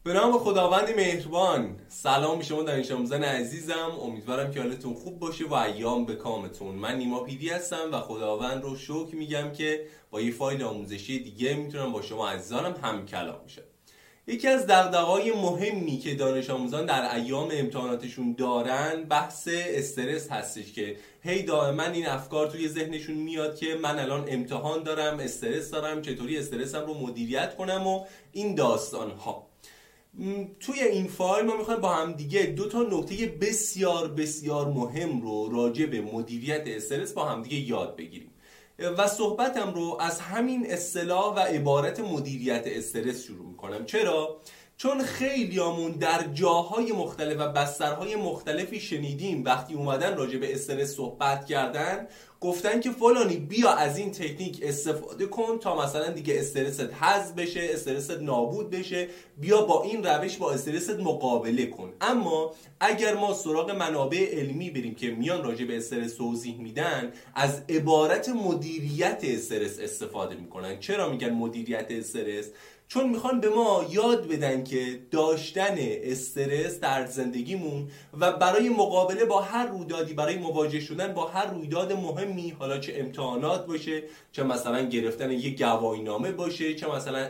به نام خداوند مهربان. سلام به شما دانش آموزان عزیزم، امیدوارم که حالتون خوب باشه و ایام به کامتون. من نیما پیدی هستم و خداوند رو شکر میگم که با یه فایل آموزشی دیگه میتونم با شما عزیزانم هم کلام میشم. یکی از دغدغه‌های مهمی که دانش آموزان در ایام امتحاناتشون دارن بحث استرس هستش که هی دائما این افکار توی ذهنشون میاد که من الان امتحان دارم، استرس دارم، چطوری استرسم رو مدیریت کنم و این داستان ها. توی این فایل ما میخوایم با هم دیگه دو تا نکته بسیار بسیار مهم رو راجع به مدیریت استرس با هم دیگه یاد بگیریم و صحبتم رو از همین اصطلاح و عبارت مدیریت استرس شروع میکنم. چرا؟ چون خیلیامون در جاهای مختلف و بسترهای مختلفی شنیدیم وقتی اومدن راجع به استرس صحبت کردن گفتن که فلانی بیا از این تکنیک استفاده کن تا مثلا دیگه استرست حذف بشه، استرست نابود بشه، بیا با این روش با استرست مقابله کن. اما اگر ما سراغ منابع علمی بریم که میان راجع به استرس توضیح میدن، از عبارت مدیریت استرس استفاده میکنن. چرا میگن مدیریت استرس؟ چون میخوان به ما یاد بدن که داشتن استرس در زندگیمون و برای مقابله با هر رویدادی، برای مواجه شدن با هر رویداد مهمی، حالا چه امتحانات باشه، چه مثلا گرفتن یک گواهینامه باشه، چه مثلا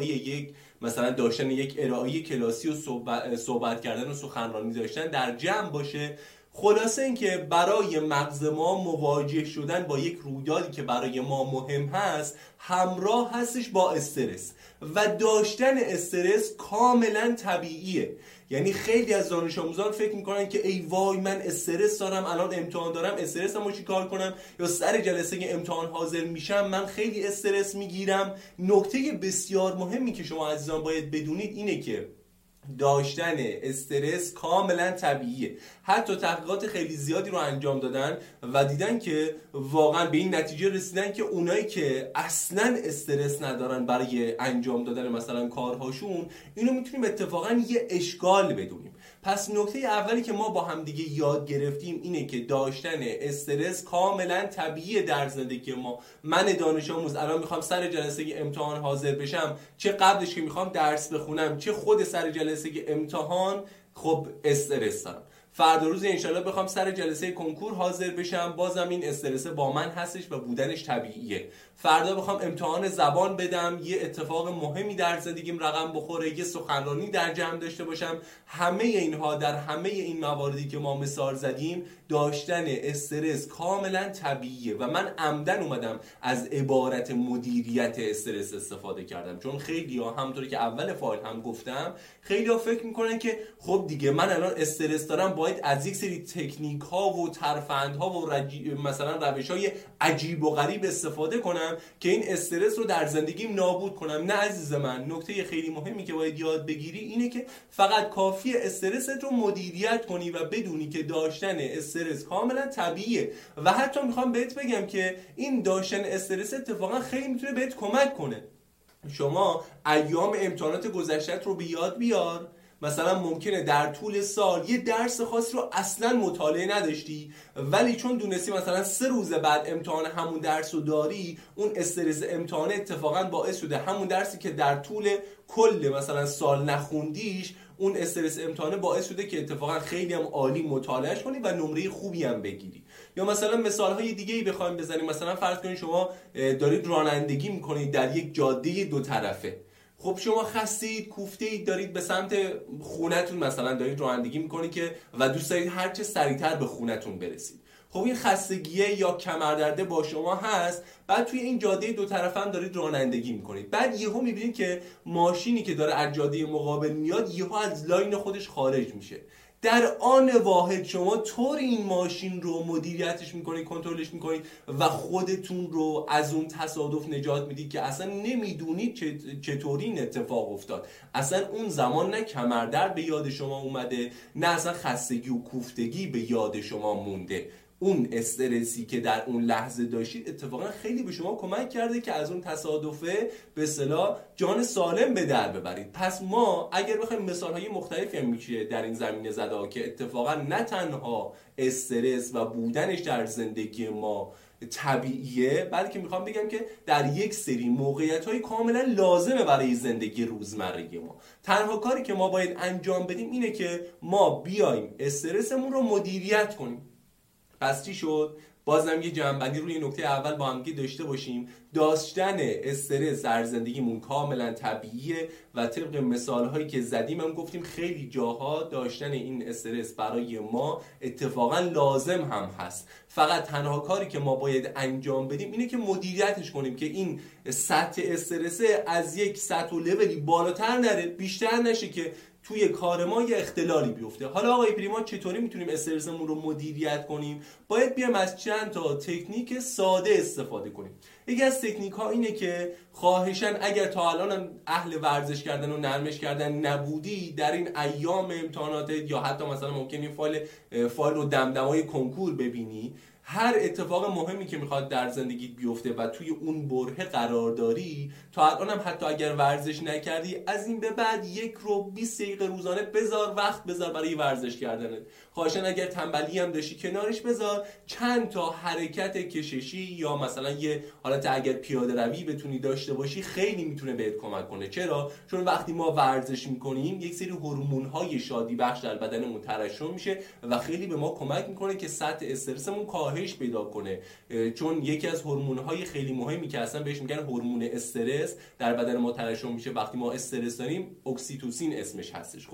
داشتن یک ارائه کلاسی و صحبت کردن و سخنرانی داشتن در جمع باشه. خلاصه اینکه برای مغز ما مواجه شدن با یک رویدادی که برای ما مهم هست همراه هستش با استرس و داشتن استرس کاملا طبیعیه. یعنی خیلی از دانش آموزان فکر میکنن که ای وای من استرس دارم، الان امتحان دارم، استرسمو چیکار کنم؟ یا سر جلسه امتحان حاضر میشم من خیلی استرس میگیرم. نکته بسیار مهمی که شما عزیزان باید بدونید اینه که داشتن استرس کاملا طبیعیه. حتی تحقیقات خیلی زیادی رو انجام دادن و دیدن که واقعا به این نتیجه رسیدن که اونایی که اصلا استرس ندارن برای انجام دادن مثلا کارهاشون، اینو میتونیم اتفاقا یه اشکال بدونیم. پس نکته اولی که ما با هم دیگه یاد گرفتیم اینه که داشتن استرس کاملا طبیعیه در زندگی ما. من دانش آموز الان میخوام سر جلسه امتحان حاضر بشم، چه قبلش که میخوام درس بخونم، چه خود سر جلسه امتحان، خب استرس دارم. فردا روز انشالله بخوام سر جلسه کنکور حاضر بشم، بازم این استرس با من هستش و بودنش طبیعیه. فردا بخوام امتحان زبان بدم، یه اتفاق مهمی در زندگیم رقم بخوره، یه سخنرانی در جمع داشته باشم، همه اینها در همه این مواردی که ما مثال زدیم داشتن استرس کاملا طبیعیه و من عمدن اومدم از عبارت مدیریت استرس استفاده کردم. چون خیلی‌ها همونطوری که اول فایل هم گفتم، خیلی‌ها فکر میکنن که خب دیگه من الان استرس دارم، باید از یک سری تکنیک ها و ترفندها و مثلا روش های عجیب و غریب استفاده کنم که این استرس رو در زندگیم نابود کنم. نه عزیز من، نکته خیلی مهمی که باید یاد بگیری اینه که فقط کافیه استرست رو مدیریت کنی و بدونی که داشتن استرس کاملا طبیعیه. و حتی میخوام بهت بگم که این داشتن استرس اتفاقا خیلی میتونه بهت کمک کنه. شما ایام امتحانات گذشتت رو به یاد بیار. مثلا ممکنه در طول سال یه درس خاصی رو اصلا مطالعه نداشتی، ولی چون دونستی مثلا 3 روز بعد امتحان همون درس رو داری، اون استرس امتحان اتفاقا باعث شده همون درسی که در طول کل مثلا سال نخوندیش، اون استرس امتحانه باعث شده که اتفاقا خیلی هم عالی مطالعهش کنی و نمره خوبی هم بگیری. یا مثلا مثالهای دیگه‌ای بخوایم بزنیم، مثلا فرض کنید شما دارید رانندگی میکنید در یک جاده دو طرفه. خب شما خستید، کوفتید، دارید به سمت خونتون مثلا دارید رانندگی میکنید که و دوست دارید هر چه سریعتر به خونتون برسید. خب این خستگیه یا کمردرده با شما هست، بعد توی این جاده دو طرفه هم دارید رانندگی میکنید. بعد یهو میبینید که ماشینی که داره از جاده مقابل میاد یهو از لاین خودش خارج میشه. در آن واحد شما طور این ماشین رو مدیریتش میکنید، کنترلش میکنید و خودتون رو از اون تصادف نجات میدید که اصلا نمیدونید چطوری این اتفاق افتاد. اصلا اون زمان نه کمردرد به یاد شما اومده، نه اصلا خستگی و کوفتگی به یاد شما مونده. اون استرسی که در اون لحظه داشتید اتفاقا خیلی به شما کمک کرده که از اون تصادفه به اصطلاح جان سالم به در ببرید. پس ما اگر بخوایم مثالهای مختلفی هم میشه در این زمینه زده که اتفاقا نه تنها استرس و بودنش در زندگی ما طبیعیه، بلکه میخوام بگم که در یک سری موقعیت‌های کاملا لازمه برای زندگی روزمره ما. تنها کاری که ما باید انجام بدیم اینه که ما بیایم استرسمون رو مدیریت کنیم. پس چی شد؟ بازم یه جنبندی روی نکته اول با هم داشته باشیم. داشتن استرس در زندگیمون کاملا طبیعیه و طبق مثالهایی که زدیم هم گفتیم خیلی جاها داشتن این استرس برای ما اتفاقا لازم هم هست. فقط تنها کاری که ما باید انجام بدیم اینه که مدیریتش کنیم که این سطح استرس از یک سطح و لولی بالاتر نره، بیشتر نشه که توی کار ما یه اختلالی بیفته. حالا آقای پریمان چطوری میتونیم استرسمون رو مدیریت کنیم؟ باید بیام از چند تا تکنیک ساده استفاده کنیم. یکی از تکنیک ها اینه که خواهشاً اگر تا الان اهل ورزش کردن و نرمش کردن نبودی، در این ایام امتحاناتت یا حتی مثلا ممکنه این فایل رو دمدمای کنکور ببینی، هر اتفاق مهمی که میخواد در زندگیت بیفته و توی اون برهه قرار داری، تا الان هم حتی اگر ورزش نکردی، از این به بعد 1 رو 20 دقیقه روزانه وقت بذار برای ورزش کردنت. خواهشاً اگر تنبلی هم داشتی کنارش بذار، چند تا حرکت کششی یا مثلا یه حالت اگر پیاده روی بتونی داشته باشی خیلی میتونه بهت کمک کنه. چرا؟ چون وقتی ما ورزش میکنیم یک سری هورمون‌های شادی بخش در بدنمون ترشح میشه و خیلی به ما کمک میکنه که سطح استرسمون کاهش پیدا کنه. چون یکی از هورمون‌های خیلی مهمی که اصلا بهش میگن هورمون استرس در بدن ما ترشح میشه وقتی ما استرس داریم، اکسیتوسین اسمش هستش.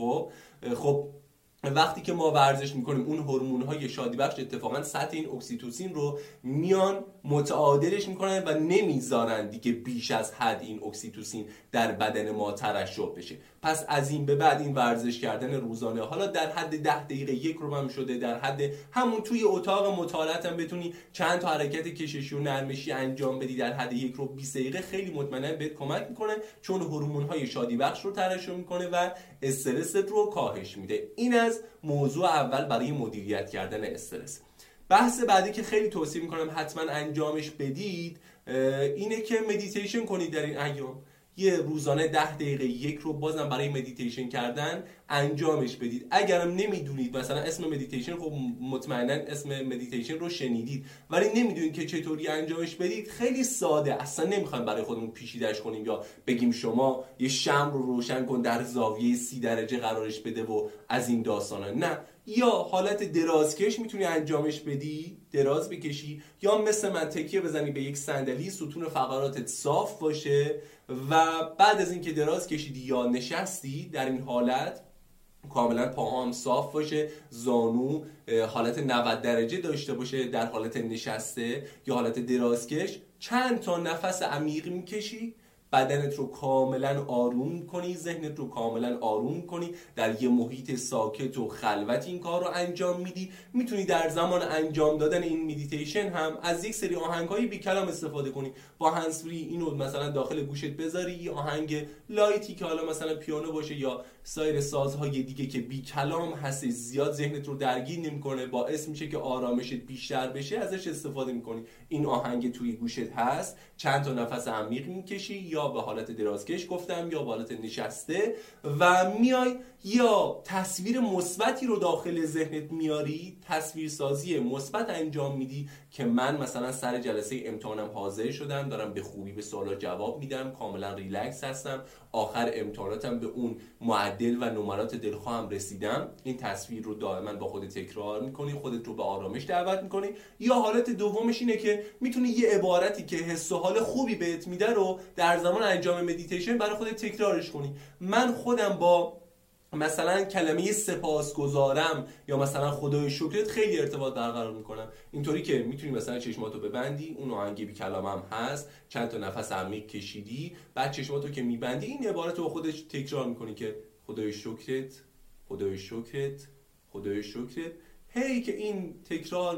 خب وقتی که ما ورزش میکنیم اون هورمون‌های شادی بخش اتفاقا سطح این اکسیتوسین رو میان متعادلش میکنن و نمیذارن دیگه بیش از حد این اکسیتوسین در بدن ما ترشح بشه. پس از این به بعد این ورزش کردن روزانه، حالا در حد 10 دقیقه 1 رو هم شده، در حد همون توی اتاق مطالعات هم بتونی چند تا حرکت کششی و نرمشی انجام بدی در حد 1 رو 20 دقیقه، خیلی مطمئنا بهت کمک میکنه، چون هورمون‌های شادی بخش رو ترشح میکنه و استرست رو کاهش میده. این از موضوع اول برای مدیریت کردن استرس. بحث بعدی که خیلی توصیه میکنم حتما انجامش بدید اینه که مدیتیشن کنید در این ایام. یه روزانه 10 دقیقه 1 رو بازم برای مدیتیشن کردن انجامش بدید. اگرم نمیدونید مثلا اسم مدیتیشن، خب مطمئنا اسم مدیتیشن رو شنیدید ولی نمیدونید که چطوری انجامش بدید، خیلی ساده، اصلا نمیخوایم برای خودمون پیچیده‌اش کنیم یا بگیم شما یه شمع رو روشن کن در زاویه 30 درجه قرارش بده و از این داستانا. نه، یا حالت درازکش میتونی انجامش بدی، دراز بکشی، یا مثل من تکیه بزنی به یک صندلی، ستون فقراتت صاف باشه و بعد از اینکه دراز کشیدی یا نشستی در این حالت کاملا پاها هم صاف باشه، زانو حالت 90 درجه داشته باشه در حالت نشسته یا حالت درازکش، چند تا نفس عمیق میکشی، بدنت رو کاملا آروم کنی، ذهنت رو کاملا آروم کنی، در یه محیط ساکت و خلوت این کار رو انجام میدی. میتونی در زمان انجام دادن این مدیتیشن هم از یک سری آهنگ‌های بی کلام استفاده کنی. با هندزفری اینو مثلا داخل گوشت بذاری، یه آهنگ لایتی که حالا مثلا پیانو باشه یا سایر سازهای دیگه که بی کلام هست، زیاد ذهنت رو درگیر نمی‌کنه، باعث میشه که آرامشت بیشتر بشه، ازش استفاده می‌کنی. این آهنگ توی گوشت هست، چند تا نفس عمیق می‌کشی، یا به حالت درازکش گفتم یا به حالت نشسته، و میای یا تصویر مثبتی رو داخل ذهنت میاری، تصویرسازی مثبت انجام میدی که من مثلا سر جلسه امتحانم حاضر شدم، دارم به خوبی به سوالات جواب میدم، کاملا ریلکس هستم، آخر امتحاناتم به اون معدل و نمرات دلخواهم رسیدم. این تصویر رو دائما با خودت تکرار میکنی، خودت رو به آرامش دعوت میکنی. یا حالت دومش اینه که میتونی یه عبارتی که حس و حال خوبی بهت میده رو در زمان انجام مدیتیشن برای خودت تکرارش کنی. من خودم با مثلا کلمه سپاسگزارم یا مثلا خدای شکرت خیلی ارتباط برقرار میکنم، اینطوری که میتونی مثلا چشماتو ببندی، اون آهنگ بی کلامم هست، چند تا نفس عمیق کشیدی، بعد چشماتو که میبندی این عبارت رو خودش تکرار میکنی که خدای شکرت، خدای شکرت، خدای شکرت. هی که این تکرار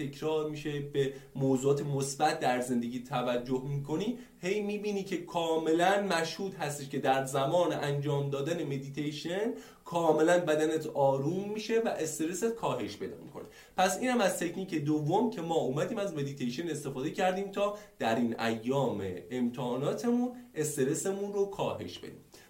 میشه به موضوعات مثبت در زندگی توجه میکنی، هی میبینی که کاملا مشهود هستش که در زمان انجام دادن مدیتیشن کاملا بدنت آروم میشه و استرست کاهش پیدا میکنه. پس اینم از تکنیک دوم که ما اومدیم از مدیتیشن استفاده کردیم تا در این ایام امتحاناتمون استرسمون رو کاهش بدیم.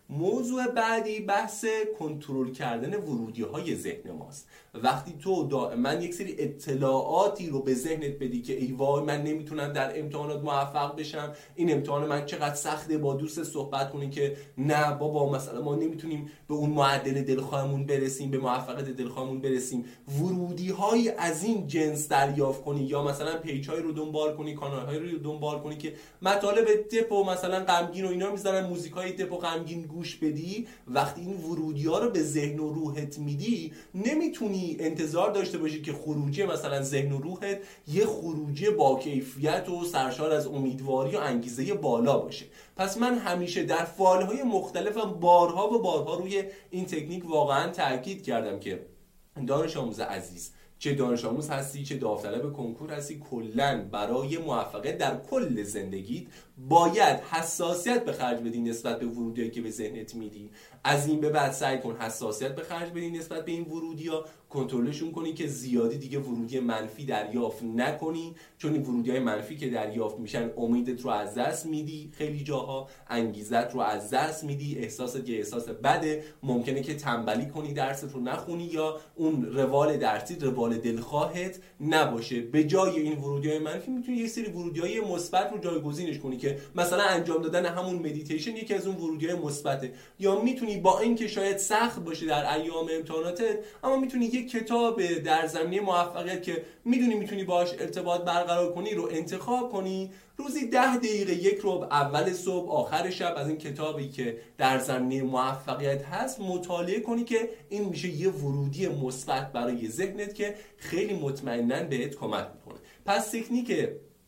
موضوع بعدی بحث کنترل کردن ورودی‌های ذهن ماست. وقتی تو دائما یک سری اطلاعاتی رو به ذهنت بدی که ای وای من نمیتونم در امتحانات موفق بشم، این امتحان من چقدر سخته، با دوست صحبت کنی که نه بابا مثلا ما نمیتونیم به اون معدل دلخواهمون برسیم، به موفقیت دلخواهمون برسیم، ورودی‌های از این جنس دریافت کنی یا مثلا پیج‌های رو دنبال کنی، کانال‌های رو دنبال کنی که مطالب دپ و مثلا غمگین و اینا میذارن، موزیکای دپ و غمگین گوش بدی، وقتی این ورودی‌ها رو به ذهن و روحت میدی نمیتونی انتظار داشته باشی که خروجی مثلا ذهن و روحت یه خروجی با کیفیت و سرشار از امیدواری و انگیزه بالا باشه. پس من همیشه در فایل‌های مختلفم بارها و بارها روی این تکنیک واقعا تاکید کردم که دانش آموز عزیز، چه دانش آموز هستی چه داوطلب کنکور هستی، کلاً برای موفقیت در کل زندگیت باید حساسیت به خرج بدی نسبت به ورودیایی که به ذهنت میدی. از این به بعد سعی کن حساسیت به خرج بدی نسبت به این ورودی‌ها، کنترلشون کنی که زیادی دیگه ورودی منفی دریافت نکنی، چون این ورودی‌های منفی که دریافت میشن امیدت رو از دست میدی، خیلی جاها انگیزت رو از دست میدی، احساست یه احساس بده، ممکنه که تنبلی کنی، درست رو نخونی یا اون روال درسی روال دلخواهت نباشه. به جای این ورودی‌های منفی میتونی یه سری ورودی‌های مثبت رو جایگزینش کنی که مثلا انجام دادن همون مدیتیشن یکی از اون ورودی‌های مثبته، یا میتونی با اینکه شاید سخت باشه در ایام امتحاناتت اما میتونی یک کتاب در زمینه موفقیت که میدونی میتونی باهاش ارتباط برقرار کنی رو انتخاب کنی، روزی 10 دقیقه، یک ربع، اول صبح آخر شب از این کتابی که در زمینه موفقیت هست مطالعه کنی که این میشه یه ورودی مثبت برای ذهنت که خیلی مطمئناً بهت کمک میکنه. پس تکنیک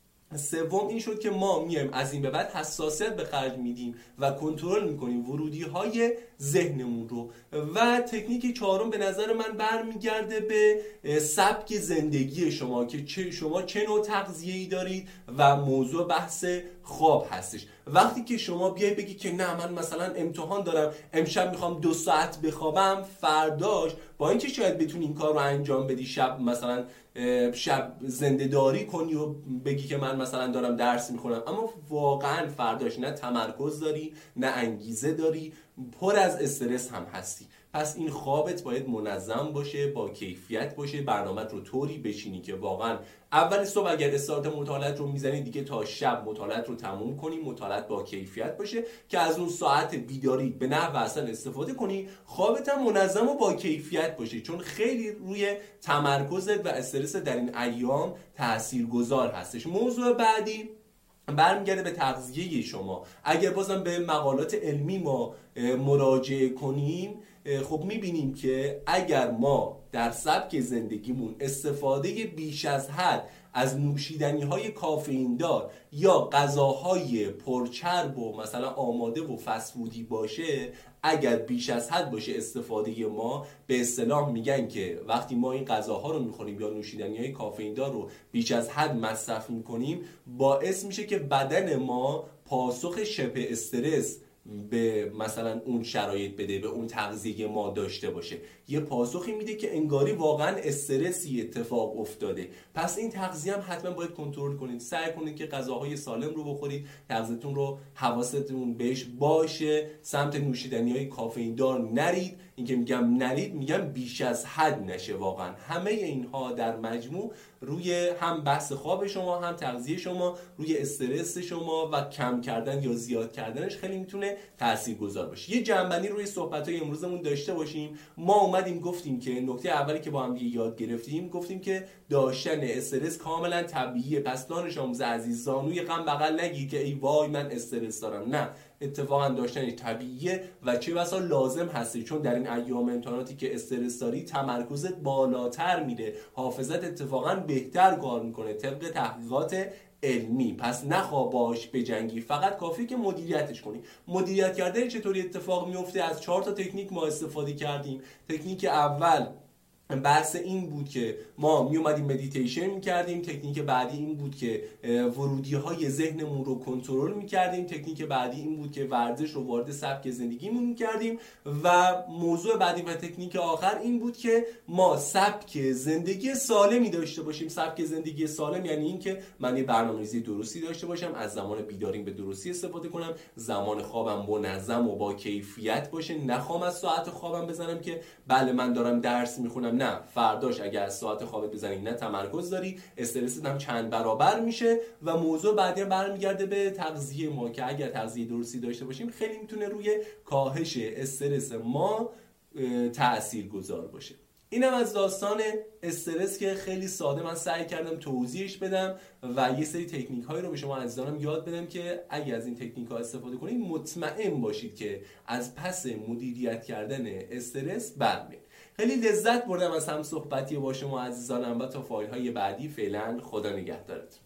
سوم این شد که ما میایم از این به بعد حساسیت به خرج میدیم و کنترل میکنیم ورودی های ذهنمون رو. و تکنیک چهارم به نظر من برمیگرده به سبک زندگی شما که شما چه نوع تغذیه‌ای دارید و موضوع بحث خواب هستش. وقتی که شما بیای بگی که نه من مثلا امتحان دارم، امشب میخوام 2 ساعت بخوابم، فرداش با اینکه شاید بتونی این کار رو انجام بدی، شب مثلا شب زنده داری کنی و بگی که من مثلا دارم درس میخونم، اما واقعا فرداش نه تمرکز داری، نه انگیزه داری، پر از استرس هم هستی. پس این خوابت باید منظم باشه، با کیفیت باشه، برنامه‌ت رو طوری بچینی که واقعا اول صبح اگر استارت مطالعات رو میزنی دیگه تا شب مطالعات رو تموم کنی، مطالعات با کیفیت باشه که از اون ساعت بیداری به نحو احسن استفاده کنی، خوابت هم منظم و با کیفیت باشه، چون خیلی روی تمرکزت و استرس در این ایام تاثیرگذار هستش. موضوع بعدی برمیگرده به تغذیه شما. اگر بازم به مقالات علمی ما مراجعه کنیم، خب میبینیم که اگر ما در سبک زندگیمون استفاده بیش از حد از نوشیدنی های کافئین دار یا غذاهای پرچرب و مثلا آماده و فسفودی باشه، اگر بیش از حد باشه استفاده ما، به اصطلاح میگن که وقتی ما این غذاها رو میخوریم یا نوشیدنی های کافئین دار رو بیش از حد مصرف میکنیم، باعث میشه که بدن ما پاسخ شبه استرس به مثلا اون شرایط بده، به اون تغذیه ما داشته باشه، یه پاسخی میده که انگاری واقعا استرسی اتفاق افتاده. پس این تغذیه هم حتما باید کنترل کنید، سعی کنید که غذاهای سالم رو بخورید، تغذیه‌تون رو حواستون بهش باشه، سمت نوشیدنی‌های کافئین دار نرید. این که میگم نرید میگم بیش از حد نشه. واقعا همه اینها در مجموع روی هم بحث خواب شما، هم تغذیه شما، روی استرس شما و کم کردن یا زیاد کردنش خیلی میتونه تاثیرگذار باشه. یه جنبندی روی صحبت‌های امروزمون داشته باشیم. ما اومدیم گفتیم که نکته اولی که با هم یاد گرفتیم، گفتیم که داشتن استرس کاملا طبیعیه. پس دانش آموز عزیز، زانوی غم بغل نگیر که ای وای من استرس دارم. نه، اتفاقا داشتنش طبیعیه و چه بسا لازم هستی، چون در این ایام امتحاناتی که استرس داری تمرکزت بالاتر میره، حافظت اتفاقا بهتر کار میکنه طبق تحقیقات علمی. پس نخواه باش بجنگی، فقط کافیه که مدیریتش کنی. مدیریت کردن چطوری اتفاق میفته؟ از 4 تا تکنیک ما استفاده کردیم. تکنیک اول بحث این بود که ما می اومدیم مدیتیشن میکردیم. تکنیک بعدی این بود که ورودی های ذهنمون رو کنترل میکردیم. تکنیک بعدی این بود که ورزش رو وارد سبک زندگیمون میکردیم و موضوع بعدی و تکنیک آخر این بود که ما سبک زندگی سالمی داشته باشیم. سبک زندگی سالم یعنی این که من یه برنامه‌ریزی درستی داشته باشم، از زمان بیداریم به درستی استفاده کنم، زمان خوابم منظم و با کیفیت باشه، نخوام از ساعت خوابم بزنم که بله من دارم درس میخونم، نه فرداش اگر از ساعت خوابت بزنی نه تمرکز داری، استرست هم چند برابر میشه. و موضوع بعدی برمیگرده به تغذیه ما که اگر تغذیه درستی داشته باشیم خیلی میتونه روی کاهش استرس ما تاثیرگذار باشه. اینم از داستان استرس که خیلی ساده من سعی کردم توضیحش بدم و یه سری تکنیک هایی رو به شما عزیزانم یاد بدم که اگه از این تکنیک ها استفاده کنید مطمئن باشید که از پس مدیریت کردن استرس برمیاد. خیلی لذت بردم از هم صحبتی با شما عزیزانم و تا فایل های بعدی فعلا خدا نگهدارتون.